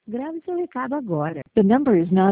Grave seu recado agora. The number is not